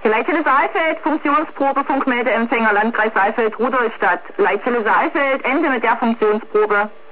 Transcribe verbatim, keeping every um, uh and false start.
Leitstelle Saalfeld, Funktionsprobe, Funkmeldeempfänger, Landkreis Saalfeld, Rudolstadt. Leitstelle Saalfeld, Ende mit der Funktionsprobe.